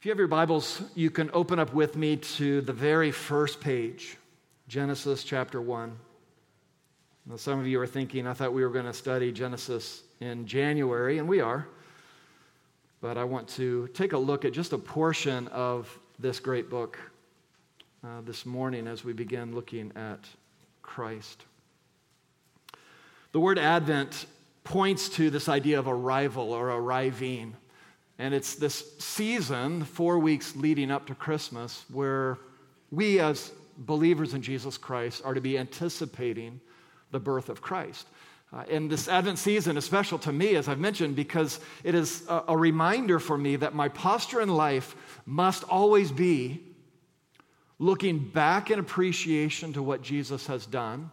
If you have your Bibles, you can open up with me to the very first page, Genesis chapter 1. Now, some of you are thinking, I thought we were going to study Genesis in January, and we are. But I want to take a look at just a portion of this great book this morning as we begin looking at Christ. The word Advent points to this idea of arrival or arriving. And it's this season, 4 weeks leading up to Christmas, where we as believers in Jesus Christ are to be anticipating the birth of Christ. And this Advent season is special to me, as I've mentioned, because it is a reminder for me that my posture in life must always be looking back in appreciation to what Jesus has done,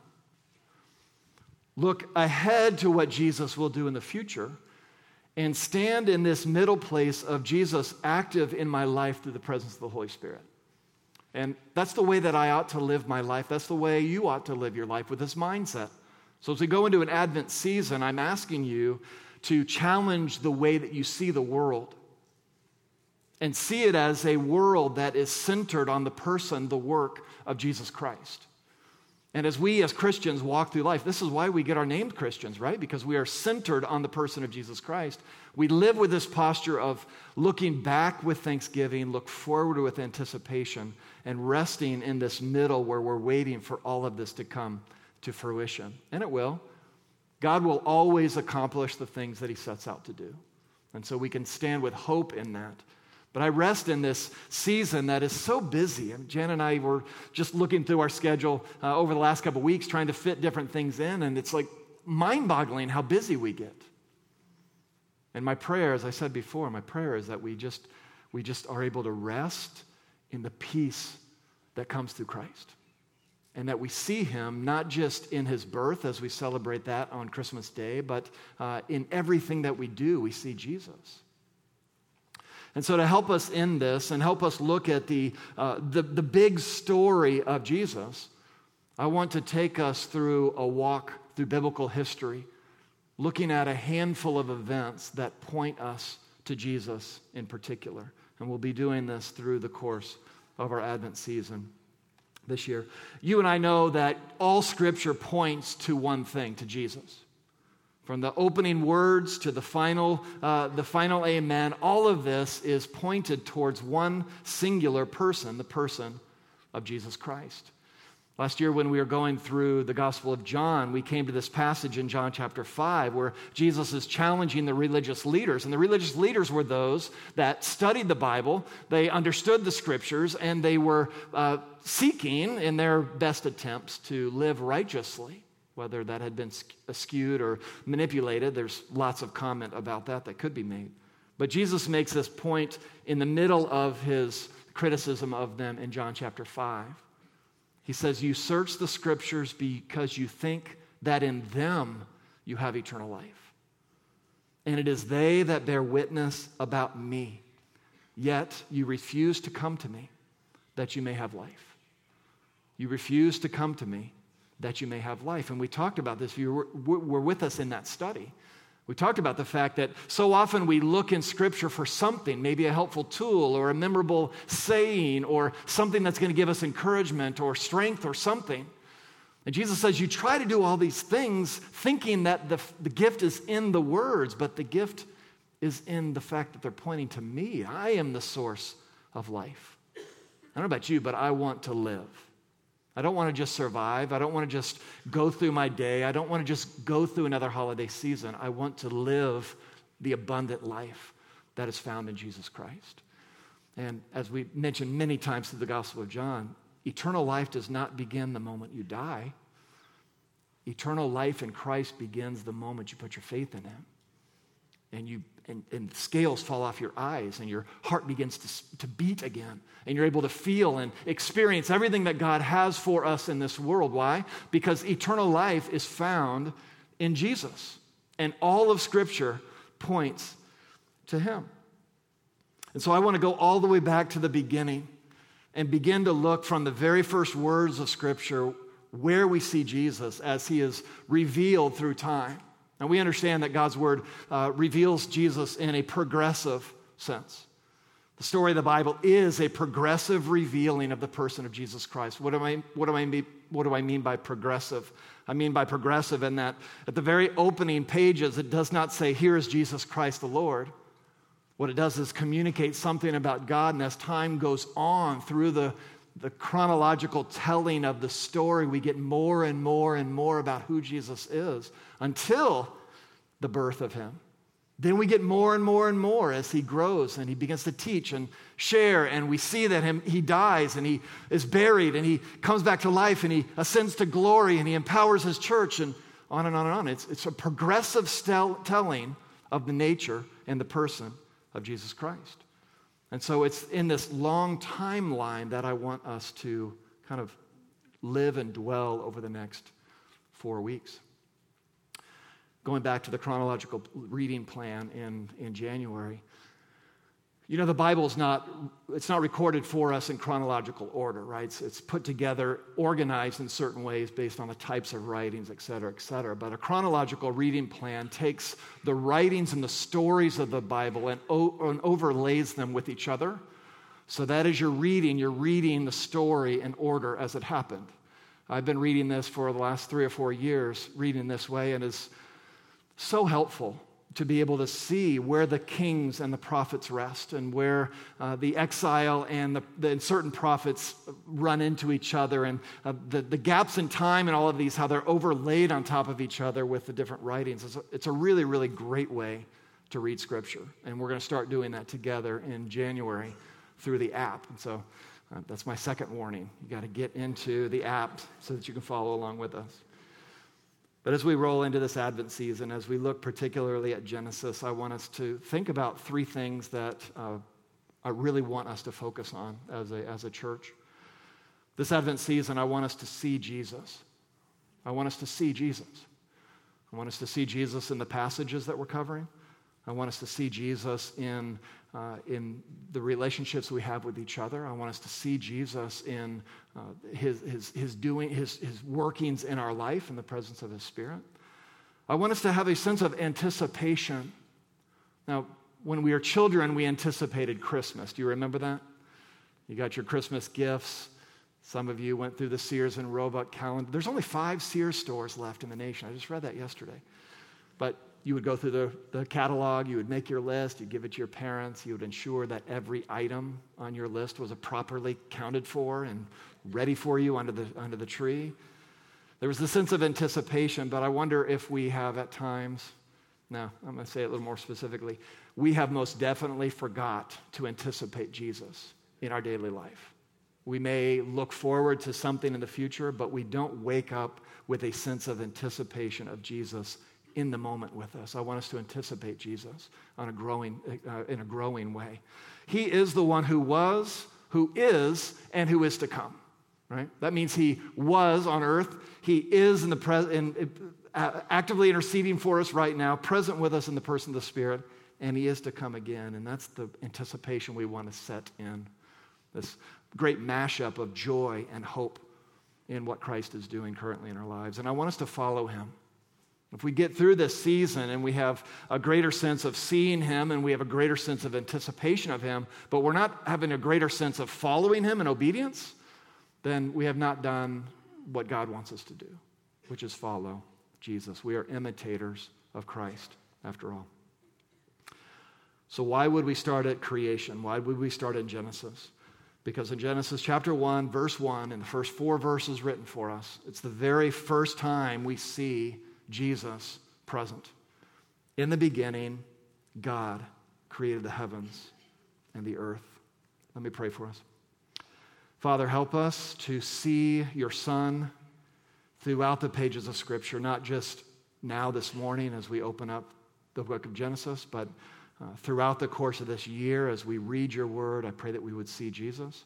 look ahead to what Jesus will do in the future, and stand in this middle place of Jesus active in my life through the presence of the Holy Spirit. And that's the way that I ought to live my life. That's the way you ought to live your life, with this mindset. So as we go into an Advent season, I'm asking you to challenge the way that you see the world and see it as a world that is centered on the person, the work of Jesus Christ. And as we as Christians walk through life, this is why we get our name Christians, right? Because we are centered on the person of Jesus Christ. We live with this posture of looking back with thanksgiving, look forward with anticipation, and resting in this middle where we're waiting for all of this to come to fruition. And it will. God will always accomplish the things that he sets out to do. And so we can stand with hope in that. But I rest in this season that is so busy. And Jen and I were just looking through our schedule over the last couple of weeks, trying to fit different things in, and it's like mind-boggling how busy we get. And my prayer, as I said before, my prayer is that we just are able to rest in the peace that comes through Christ. And that we see him not just in his birth as we celebrate that on Christmas Day, but in everything that we do, we see Jesus. And so to help us in this and help us look at the big story of Jesus, I want to take us through a walk through biblical history, looking at a handful of events that point us to Jesus in particular. And we'll be doing this through the course of our Advent season this year. You and I know that all Scripture points to one thing, to Jesus. From the opening words to the final amen, all of this is pointed towards one singular person, the person of Jesus Christ. Last year when we were going through the Gospel of John, we came to this passage in John chapter 5 where Jesus is challenging the religious leaders. And the religious leaders were those that studied the Bible, they understood the Scriptures, and they were seeking in their best attempts to live righteously. Whether that had been skewed or manipulated, there's lots of comment about that could be made. But Jesus makes this point in the middle of his criticism of them in John chapter 5. He says, "You search the Scriptures because you think that in them you have eternal life. And it is they that bear witness about me. Yet you refuse to come to me that you may have life." You refuse to come to me that you may have life. And we talked about this. If you were with us in that study, we talked about the fact that so often we look in Scripture for something, maybe a helpful tool or a memorable saying or something that's going to give us encouragement or strength or something. And Jesus says you try to do all these things thinking that the gift is in the words, but the gift is in the fact that they're pointing to me. I am the source of life. I don't know about you, but I want to live. I don't want to just survive. I don't want to just go through my day. I don't want to just go through another holiday season. I want to live the abundant life that is found in Jesus Christ. And as we mentioned many times through the Gospel of John, eternal life does not begin the moment you die. Eternal life in Christ begins the moment you put your faith in him. And scales fall off your eyes and your heart begins to beat again. And you're able to feel and experience everything that God has for us in this world. Why? Because eternal life is found in Jesus. And all of Scripture points to him. And so I want to go all the way back to the beginning and begin to look from the very first words of Scripture where we see Jesus as he is revealed through time. Now, we understand that God's Word reveals Jesus in a progressive sense. The story of the Bible is a progressive revealing of the person of Jesus Christ. What do I mean by progressive? I mean by progressive in that at the very opening pages, it does not say, here is Jesus Christ the Lord. What it does is communicate something about God, and as time goes on through the chronological telling of the story, we get more and more and more about who Jesus is until the birth of him. Then we get more and more and more as he grows and he begins to teach and share, and we see that he dies and he is buried and he comes back to life and he ascends to glory and he empowers his church, and on and on and on. It's a progressive telling of the nature and the person of Jesus Christ. And so it's in this long timeline that I want us to kind of live and dwell over the next 4 weeks. Going back to the chronological reading plan in January, you know, the Bible is not recorded for us in chronological order, right? It's put together, organized in certain ways based on the types of writings, et cetera, et cetera. But a chronological reading plan takes the writings and the stories of the Bible and overlays them with each other, so that as you're reading the story in order as it happened. I've been reading this for the last 3 or 4 years, reading this way, and it's so helpful to be able to see where the kings and the prophets rest, and where the exile and the certain prophets run into each other, and the gaps in time and all of these, how they're overlaid on top of each other with the different writings. It's a really, really great way to read Scripture, and we're going to start doing that together in January through the app. And so that's my second warning. You got to get into the app so that you can follow along with us. But as we roll into this Advent season, as we look particularly at Genesis, I want us to think about 3 things that I really want us to focus on as a church. This Advent season, I want us to see Jesus. I want us to see Jesus. I want us to see Jesus in the passages that we're covering. I want us to see Jesus in the relationships we have with each other. I want us to see Jesus in his workings in our life in the presence of his Spirit. I want us to have a sense of anticipation. Now, when we were children, we anticipated Christmas. Do you remember that? You got your Christmas gifts. Some of you went through the Sears and Roebuck calendar. There's only 5 Sears stores left in the nation. I just read that yesterday. But you would go through the catalog, you would make your list, you'd give it to your parents, you would ensure that every item on your list was properly counted for and ready for you under the tree. There was this sense of anticipation, but I wonder if we have at times, now I'm going to say it a little more specifically, we have most definitely forgot to anticipate Jesus in our daily life. We may look forward to something in the future, but we don't wake up with a sense of anticipation of Jesus in the moment with us. I want us to anticipate Jesus in a growing way. He is the one who was, who is, and who is to come. Right? That means he was on earth. He is actively interceding for us right now, present with us in the person of the Spirit, and he is to come again. And that's the anticipation we want to set in this great mashup of joy and hope in what Christ is doing currently in our lives. And I want us to follow him. If we get through this season and we have a greater sense of seeing him and we have a greater sense of anticipation of him, but we're not having a greater sense of following him in obedience, then we have not done what God wants us to do, which is follow Jesus. We are imitators of Christ, after all. So why would we start at creation? Why would we start in Genesis? Because in Genesis chapter 1, verse 1, in the first 4 verses written for us, it's the very first time we see Jesus present. In the beginning, God created the heavens and the earth. Let me pray for us. Father, help us to see your Son throughout the pages of Scripture, not just now this morning as we open up the book of Genesis, but throughout the course of this year as we read your word. I pray that we would see Jesus.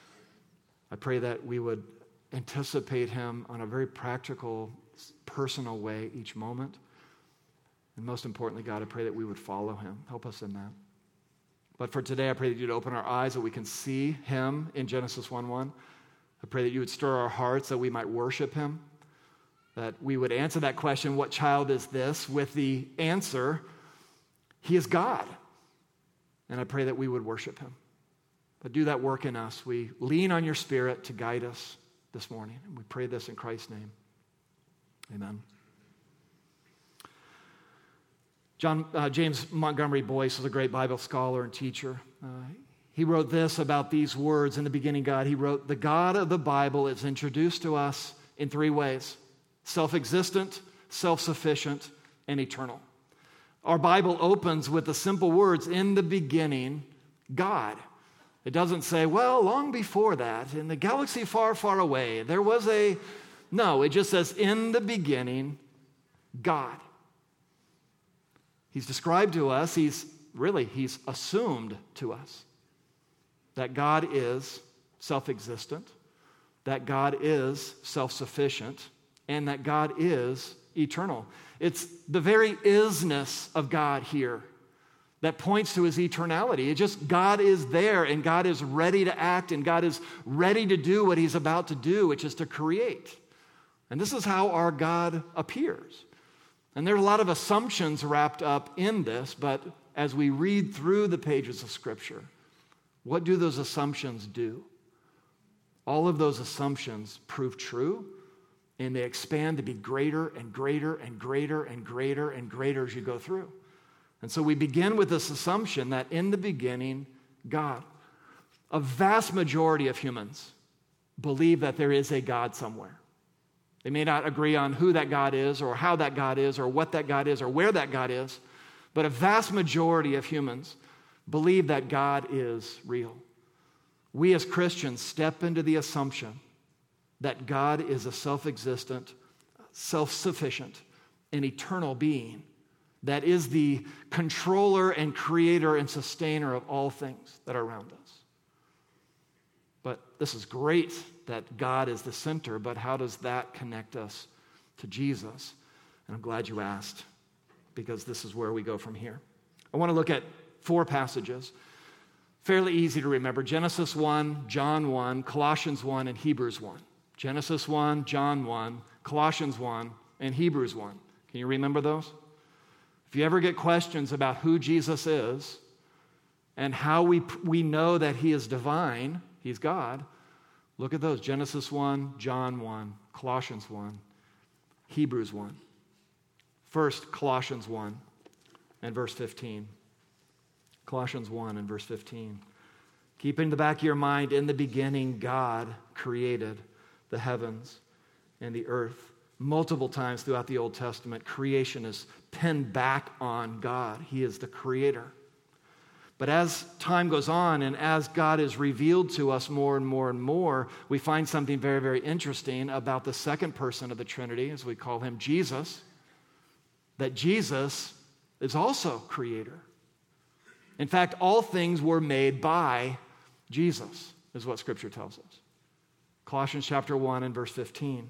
I pray that we would anticipate him on a very practical, personal way each moment. And most importantly, God, I pray that we would follow him. Help us in that. But for today, I pray that you'd open our eyes that we can see him in Genesis 1:1. I pray that you would stir our hearts that we might worship him, that we would answer that question, what child is this, with the answer, he is God. And I pray that we would worship him. But do that work in us. We lean on your Spirit to guide us this morning. And we pray this in Christ's name. Amen. James Montgomery Boyce was a great Bible scholar and teacher. He wrote this about these words in the beginning God. He wrote, "The God of the Bible is introduced to us in three ways: self-existent, self-sufficient, and eternal." Our Bible opens with the simple words, "In the beginning, God." It doesn't say, well, long before that, in the galaxy far, far away, there was a... No, it just says, in the beginning, God. He's described to us, he's assumed to us that God is self-existent, that God is self-sufficient, and that God is eternal. It's the very isness of God here that points to his eternality. It just, God is there, and God is ready to act, and God is ready to do what he's about to do, which is to create. And this is how our God appears. And there are a lot of assumptions wrapped up in this, but as we read through the pages of Scripture, what do those assumptions do? All of those assumptions prove true, and they expand to be greater and greater and greater and greater and greater as you go through. And so we begin with this assumption that in the beginning, God. A vast majority of humans believe that there is a God somewhere. They may not agree on who that God is or how that God is or what that God is or where that God is, but a vast majority of humans believe that God is real. We as Christians step into the assumption that God is a self-existent, self-sufficient, and eternal being that is the controller and creator and sustainer of all things that are around us. But this is great that God is the center, but how does that connect us to Jesus? And I'm glad you asked, because this is where we go from here. I want to look at 4 passages, fairly easy to remember: Genesis 1, John 1, Colossians 1, and Hebrews 1. Genesis 1, John 1, Colossians 1, and Hebrews 1. Can you remember those? If you ever get questions about who Jesus is and how we know that he is divine, he's God, look at those: Genesis 1, John 1, Colossians 1, Hebrews 1. First, Colossians 1 and verse 15. Colossians 1 and verse 15. Keep in the back of your mind, in the beginning, God created the heavens and the earth. Multiple times throughout the Old Testament, creation is pinned back on God. He is the creator. But as time goes on and as God is revealed to us more and more and more, we find something very, very interesting about the second person of the Trinity, as we call him Jesus, that Jesus is also creator. In fact, all things were made by Jesus, is what Scripture tells us. Colossians chapter 1 and verse 15.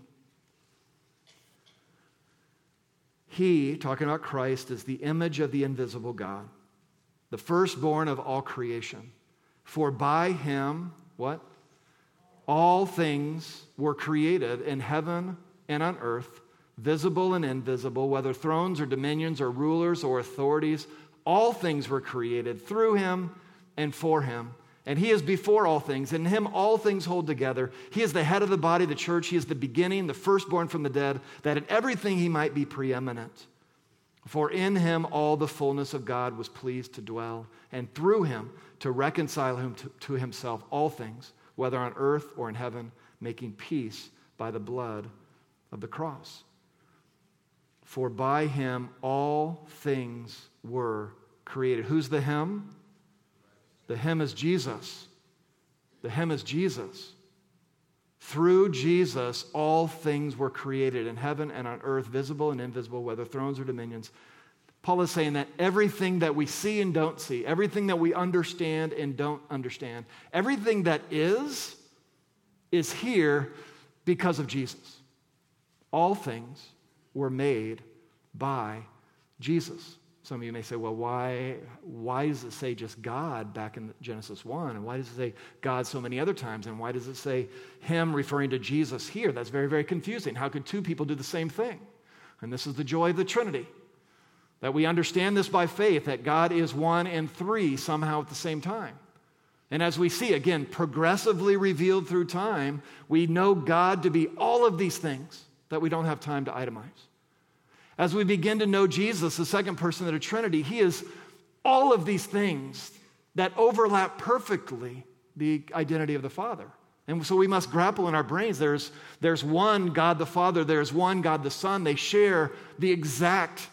He, talking about Christ, is the image of the invisible God, the firstborn of all creation. For by him, what? All things were created in heaven and on earth, visible and invisible, whether thrones or dominions or rulers or authorities. All things were created through him and for him. And he is before all things. In him all things hold together. He is the head of the body, the church. He is the beginning, the firstborn from the dead, that in everything he might be preeminent. For in him all the fullness of God was pleased to dwell, and through him to reconcile him to himself all things, whether on earth or in heaven, making peace by the blood of the cross. For by him all things were created. Who's the him? The him is Jesus. The him is Jesus. Through Jesus, all things were created in heaven and on earth, visible and invisible, whether thrones or dominions. Paul is saying that everything that we see and don't see, everything that we understand and don't understand, everything that is here because of Jesus. All things were made by Jesus. Some of you may say, well, why does it say just God back in Genesis 1? And why does it say God so many other times? And why does it say him referring to Jesus here? That's very, very confusing. How could two people do the same thing? And this is the joy of the Trinity, that we understand this by faith, that God is one and three somehow at the same time. And as we see, again, progressively revealed through time, we know God to be all of these things that we don't have time to itemize. As we begin to know Jesus, the second person of the Trinity, he is all of these things that overlap perfectly the identity of the Father. And so we must grapple in our brains. There's one God the Father, there's one God the Son. They share the exact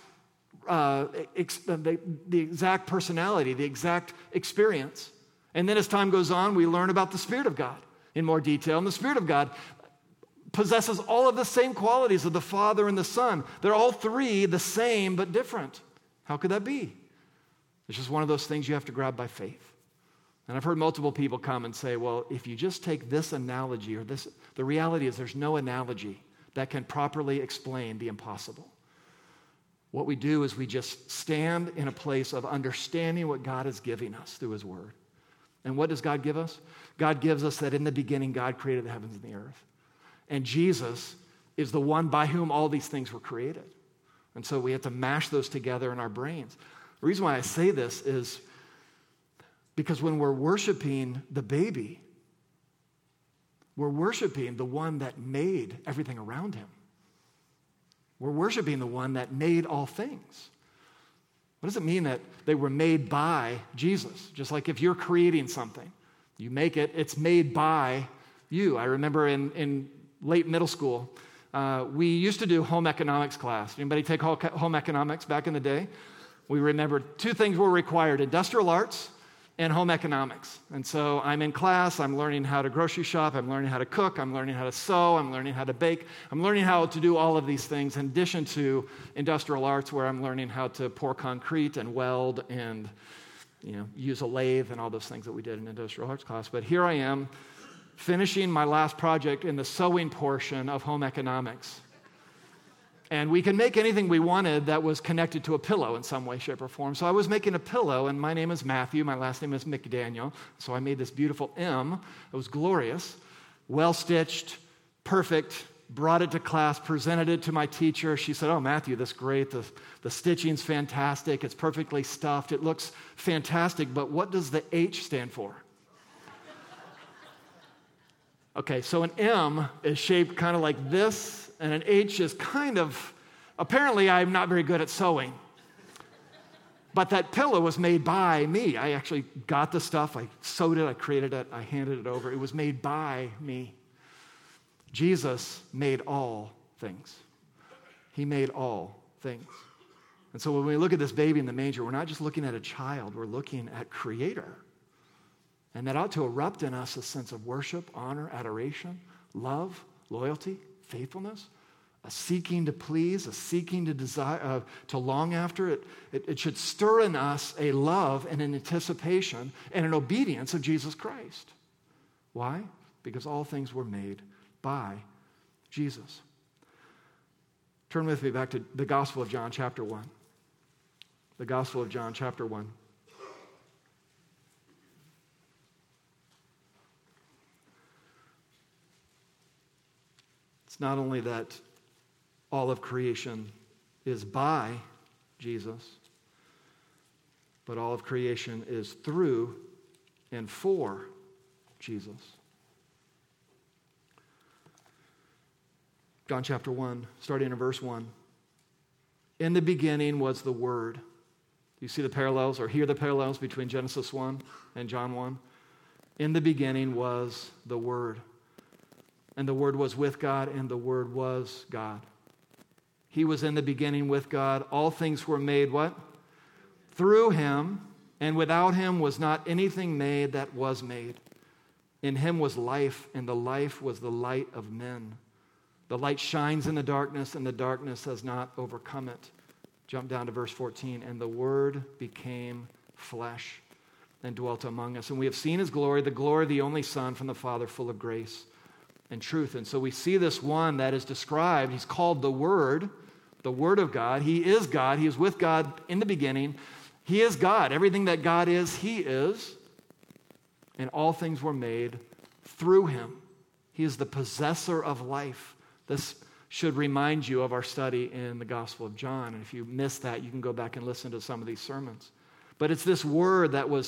personality, the exact experience. And then as time goes on, we learn about the Spirit of God in more detail. And the Spirit of God possesses all of the same qualities of the Father and the Son. They're all three the same but different. How could that be? It's just one of those things you have to grab by faith. And I've heard multiple people come and say, well, if you just take this analogy or this, the reality is there's no analogy that can properly explain the impossible. What we do is we just stand in a place of understanding what God is giving us through his word. And what does God give us? God gives us that in the beginning, God created the heavens and the earth. And Jesus is the one by whom all these things were created. And so we have to mash those together in our brains. The reason why I say this is because when we're worshiping the baby, we're worshiping the one that made everything around him. We're worshiping the one that made all things. What does it mean that they were made by Jesus? Just like if you're creating something, you make it, it's made by you. I remember in late middle school, we used to do home economics class. Anybody take home economics back in the day? We remembered two things were required: industrial arts and home economics. And so I'm in class, I'm learning how to grocery shop, I'm learning how to cook, I'm learning how to sew, I'm learning how to bake, I'm learning how to do all of these things in addition to industrial arts, where I'm learning how to pour concrete and weld and use a lathe and all those things that we did in industrial arts class. But here I am finishing my last project in the sewing portion of home economics. And we can make anything we wanted that was connected to a pillow in some way, shape, or form. So I was making a pillow, and my name is Matthew. My last name is McDaniel. So I made this beautiful M. It was glorious, well-stitched, perfect, brought it to class, presented it to my teacher. She said, "Oh, Matthew, that's great. The stitching's fantastic. It's perfectly stuffed. It looks fantastic, but what does the H stand for?" Okay, so an M is shaped kind of like this, and an H is kind of, apparently I'm not very good at sewing. But that pillow was made by me. I actually got the stuff, I sewed it, I created it, I handed it over. It was made by me. Jesus made all things. He made all things. And so when we look at this baby in the manger, we're not just looking at a child, we're looking at Creator. And that ought to erupt in us a sense of worship, honor, adoration, love, loyalty, faithfulness, a seeking to please, a seeking to desire, to long after. It should stir in us a love and an anticipation and an obedience of Jesus Christ. Why? Because all things were made by Jesus. Turn with me back to the Gospel of John, chapter 1. The Gospel of John, chapter 1. It's not only that all of creation is by Jesus, but all of creation is through and for Jesus. John chapter 1, starting in verse 1. In the beginning was the Word. Do you see the parallels or hear the parallels between Genesis 1 and John 1? In the beginning was the Word. And the Word was with God, and the Word was God. He was in the beginning with God. All things were made what? Through him, and without him was not anything made that was made. In him was life, and the life was the light of men. The light shines in the darkness, and the darkness has not overcome it. Jump down to verse 14. And the Word became flesh and dwelt among us. And we have seen his glory, the glory of the only Son from the Father, full of grace and truth. And so we see this one that is described. He's called the Word of God. He is God. He is with God in the beginning. He is God. Everything that God is, he is. And all things were made through him. He is the possessor of life. This should remind you of our study in the Gospel of John. And if you missed that, you can go back and listen to some of these sermons. But it's this Word that was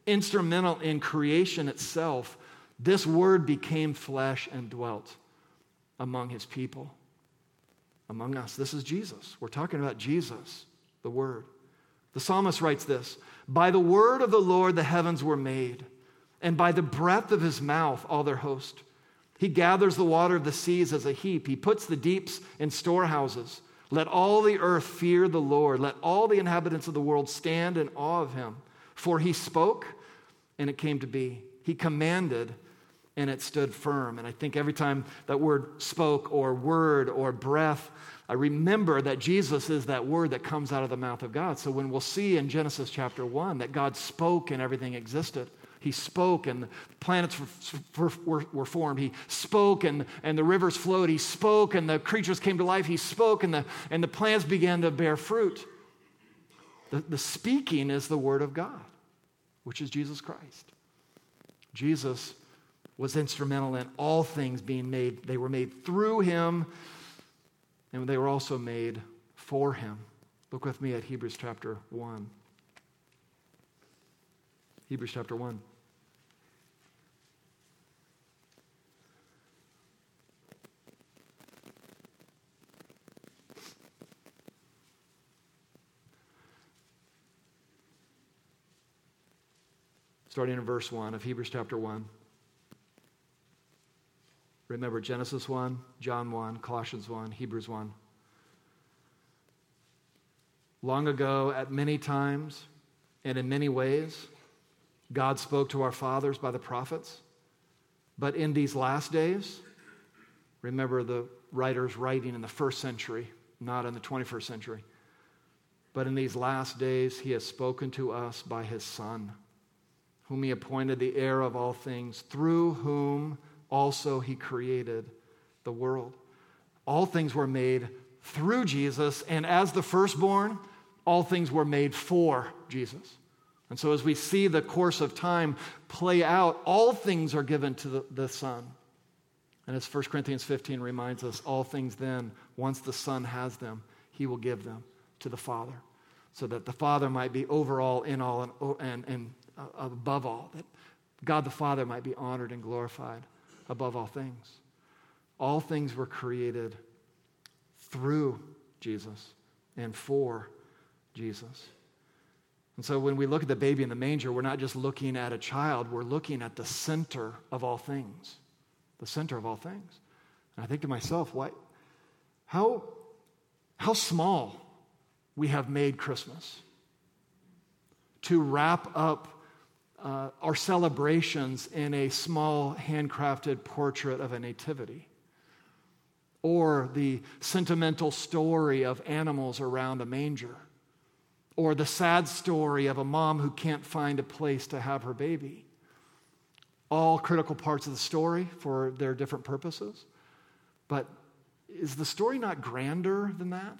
instrumental in creation itself, this Word became flesh and dwelt among his people, among us. This is Jesus. We're talking about Jesus, the Word. The psalmist writes this, "By the word of the Lord the heavens were made, and by the breath of his mouth all their host. He gathers the water of the seas as a heap. He puts the deeps in storehouses. Let all the earth fear the Lord. Let all the inhabitants of the world stand in awe of him. For he spoke, and it came to be. He commanded, and it stood firm." And I think every time that word spoke or word or breath, I remember that Jesus is that word that comes out of the mouth of God. So when we'll see in Genesis chapter 1 that God spoke and everything existed, he spoke and the planets were formed. He spoke and the rivers flowed. He spoke and the creatures came to life. He spoke and the plants began to bear fruit. The speaking is the word of God, which is Jesus Christ. Jesus was instrumental in all things being made. They were made through him, and they were also made for him. Look with me at Hebrews chapter 1. Hebrews chapter 1. Starting in verse 1 of Hebrews chapter 1. Remember Genesis 1, John 1, Colossians 1, Hebrews 1. Long ago, at many times and in many ways, God spoke to our fathers by the prophets. But in these last days, remember the writers writing in the first century, not in the 21st century. But in these last days, he has spoken to us by his Son, whom he appointed the heir of all things, through whom also he created the world. All things were made through Jesus, and as the firstborn, all things were made for Jesus. And so as we see the course of time play out, all things are given to the Son. And as 1 Corinthians 15 reminds us, all things then, once the Son has them, he will give them to the Father, so that the Father might be over all, in all, and above all, that God the Father might be honored and glorified above all things. All things were created through Jesus and for Jesus. And so when we look at the baby in the manger, we're not just looking at a child, we're looking at the center of all things. The center of all things. And I think to myself, how small we have made Christmas to wrap up our celebrations in a small handcrafted portrait of a nativity, or the sentimental story of animals around a manger, or the sad story of a mom who can't find a place to have her baby. All critical parts of the story for their different purposes. But is the story not grander than that?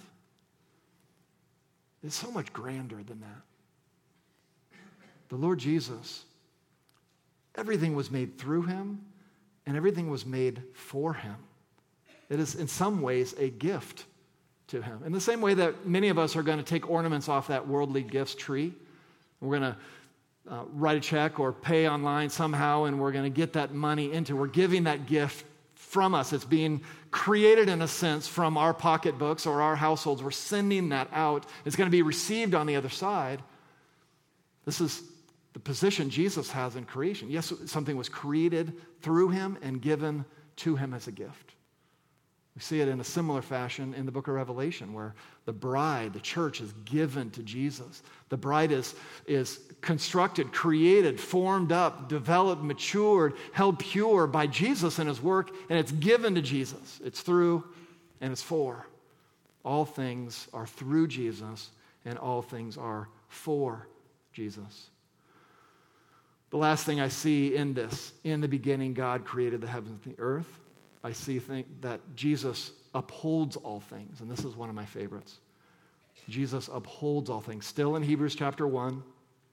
It's so much grander than that. The Lord Jesus, everything was made through him, and everything was made for him. It is in some ways a gift to him. In the same way that many of us are going to take ornaments off that worldly gifts tree, we're going to write a check or pay online somehow, and we're going to get that money into. We're giving that gift from us. It's being created in a sense from our pocketbooks or our households. We're sending that out. It's going to be received on the other side. This is the position Jesus has in creation. Yes, something was created through him and given to him as a gift. We see it in a similar fashion in the book of Revelation, where the bride, the church, is given to Jesus. The bride is constructed, created, formed up, developed, matured, held pure by Jesus and his work, and it's given to Jesus. It's through and it's for. All things are through Jesus, and all things are for Jesus. The last thing I see in this, in the beginning, God created the heavens and the earth. I see that Jesus upholds all things, and this is one of my favorites. Jesus upholds all things. Still in Hebrews chapter 1.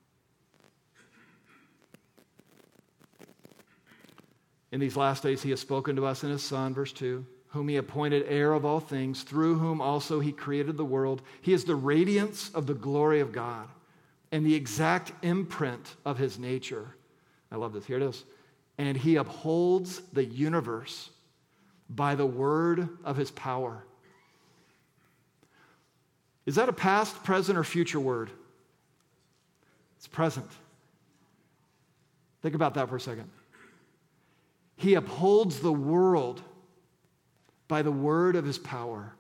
In these last days he has spoken to us in his Son, verse 2, whom he appointed heir of all things, through whom also he created the world. He is the radiance of the glory of God and the exact imprint of his nature. I love this. Here it is. And he upholds the universe by the word of his power. Is that a past, present, or future word? It's present. Think about that for a second. He upholds the world by the word of his power.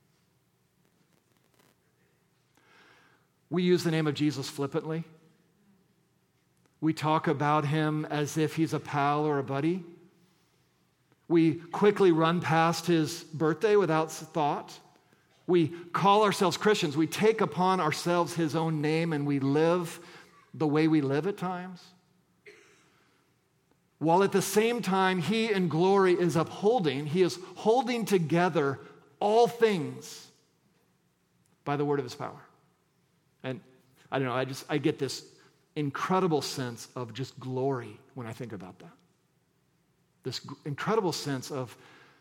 We use the name of Jesus flippantly. We talk about him as if he's a pal or a buddy. We quickly run past his birthday without thought. We call ourselves Christians. We take upon ourselves his own name and we live the way we live at times. While at the same time, he in glory is upholding, he is holding together all things by the word of his power. And I don't know, I get this incredible sense of just glory when I think about that. This incredible sense of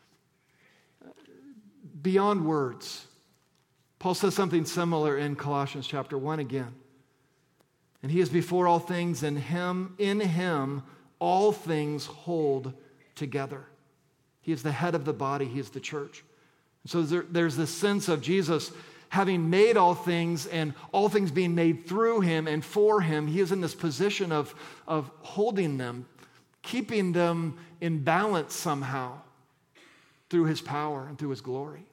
beyond words. Paul says something similar in Colossians chapter 1 again. And he is before all things, and in him all things hold together. He is the head of the body, he is the church. And so there's this sense of Jesus having made all things and all things being made through him and for him. He is in this position of holding them, keeping them in balance somehow through his power and through his glory.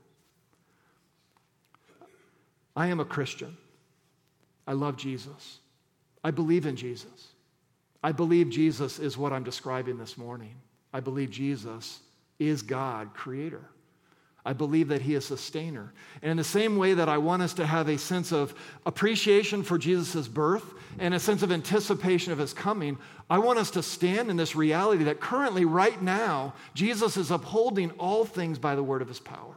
I am a Christian. I love Jesus. I believe in Jesus. I believe Jesus is what I'm describing this morning. I believe Jesus is God, creator. I believe that he is sustainer. And in the same way that I want us to have a sense of appreciation for Jesus' birth and a sense of anticipation of his coming, I want us to stand in this reality that currently, right now, Jesus is upholding all things by the word of his power.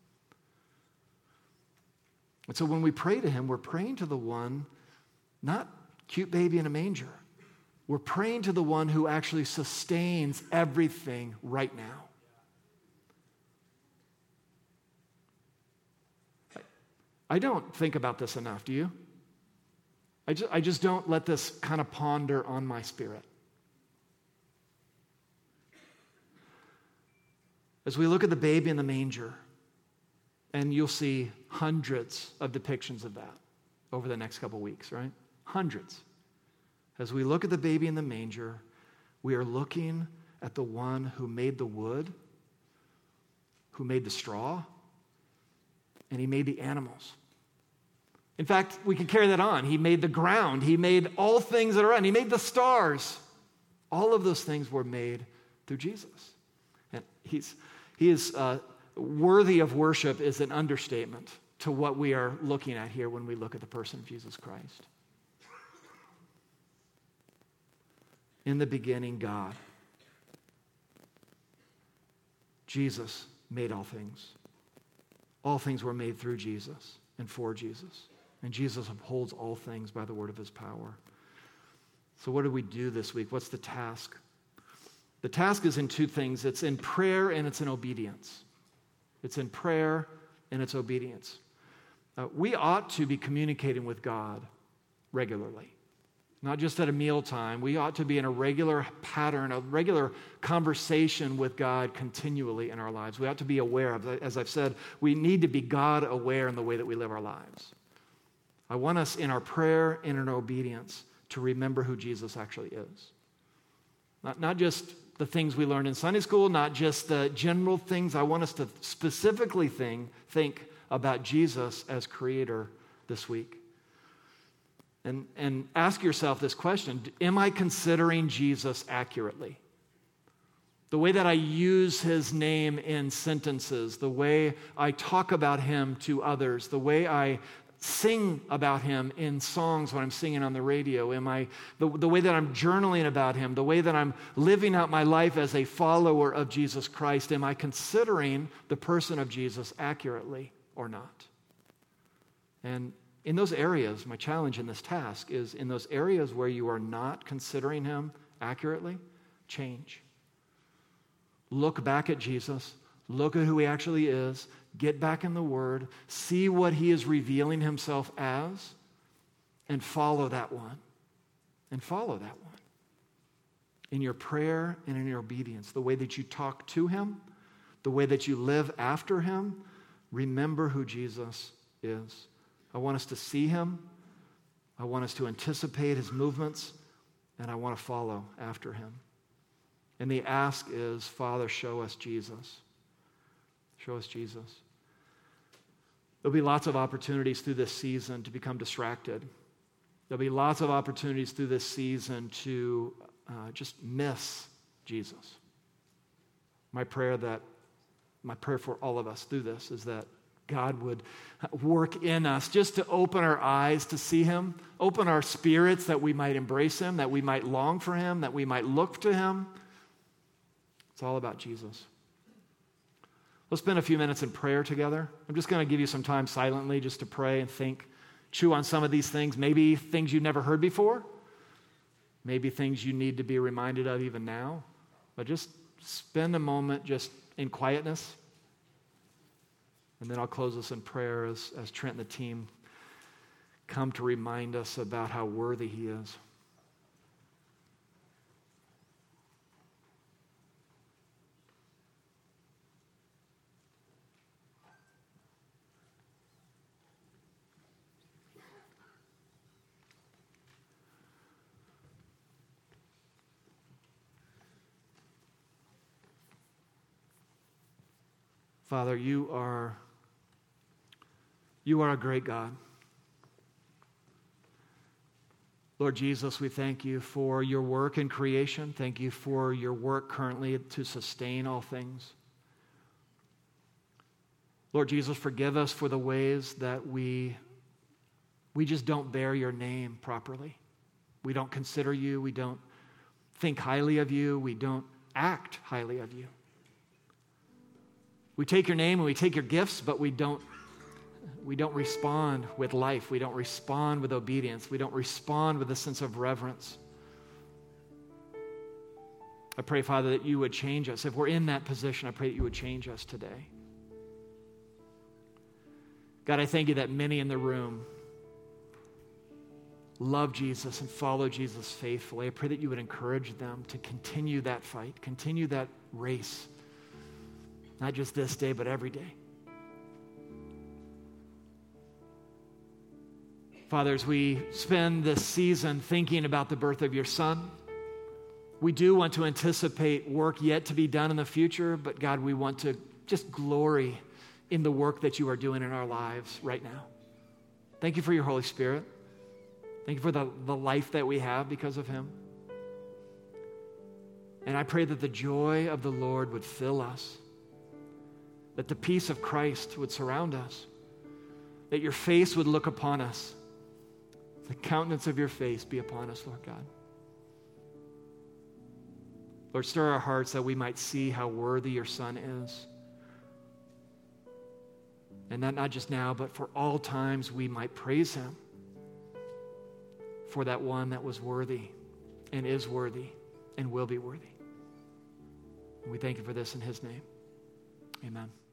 And so when we pray to him, we're praying to the one, not cute baby in a manger. We're praying to the one who actually sustains everything right now. I don't think about this enough, do you? I just don't let this kind of ponder on my spirit. As we look at the baby in the manger, and you'll see hundreds of depictions of that over the next couple weeks, right? Hundreds. As we look at the baby in the manger, we are looking at the one who made the wood, who made the straw, and he made the animals. In fact, we can carry that on. He made the ground. He made all things that are around. He made the stars. All of those things were made through Jesus. And he is worthy of worship is an understatement to what we are looking at here when we look at the person of Jesus Christ. In the beginning, God. Jesus made all things. All things were made through Jesus and for Jesus. And Jesus upholds all things by the word of his power. So what do we do this week? What's the task? The task is in two things. It's in prayer and it's in obedience. It's in prayer and it's obedience. We ought to be communicating with God regularly. Not just at a mealtime. We ought to be in a regular pattern, a regular conversation with God continually in our lives. We ought to be aware of, as I've said, we need to be God aware in the way that we live our lives. I want us in our prayer and in our obedience to remember who Jesus actually is. Not just the things we learned in Sunday school, not just the general things. I want us to specifically think about Jesus as creator this week. And ask yourself this question: am I considering Jesus accurately? The way that I use his name in sentences, the way I talk about him to others, the way I sing about him in songs when I'm singing on the radio, the way that I'm journaling about him, the way that I'm living out my life as a follower of Jesus Christ, am I considering the person of Jesus accurately or not? And in those areas, my challenge in this task is in those areas where you are not considering him accurately, change. Look back at Jesus. Look at who he actually is. Get back in the Word. See what he is revealing himself as. and follow that one. And follow that one. In your prayer and in your obedience, the way that you talk to him, the way that you live after him, remember who Jesus is. I want us to see him. I want us to anticipate his movements, and I want to follow after him. And the ask is, Father, show us Jesus. Show us Jesus. There'll be lots of opportunities through this season to become distracted. There'll be lots of opportunities through this season to just miss Jesus. My prayer for all of us through this is that God would work in us just to open our eyes to see him, open our spirits that we might embrace him, that we might long for him, that we might look to him. It's all about Jesus. Let's spend a few minutes in prayer together. I'm just going to give you some time silently just to pray and think, chew on some of these things, maybe things you've never heard before, maybe things you need to be reminded of even now, but just spend a moment just in quietness. And then I'll close us in prayer as Trent and the team come to remind us about how worthy he is. Father, you are a great God. Lord Jesus, we thank you for your work in creation. Thank you for your work currently to sustain all things. Lord Jesus, forgive us for the ways that we just don't bear your name properly. We don't consider you. We don't think highly of you. We don't act highly of you. We take your name and we take your gifts, but we don't respond with life. We don't respond with obedience. We don't respond with a sense of reverence. I pray, Father, that you would change us. If we're in that position, I pray that you would change us today. God, I thank you that many in the room love Jesus and follow Jesus faithfully. I pray that you would encourage them to continue that fight, continue that race. Not just this day, but every day. Father, as we spend this season thinking about the birth of your Son, we do want to anticipate work yet to be done in the future, but God, we want to just glory in the work that you are doing in our lives right now. Thank you for your Holy Spirit. Thank you for the life that we have because of him. And I pray that the joy of the Lord would fill us, that the peace of Christ would surround us, that your face would look upon us, the countenance of your face be upon us, Lord God. Lord, stir our hearts that we might see how worthy your Son is. And that not just now, but for all times we might praise him for that one that was worthy and is worthy and will be worthy. And we thank you for this in his name. Amen.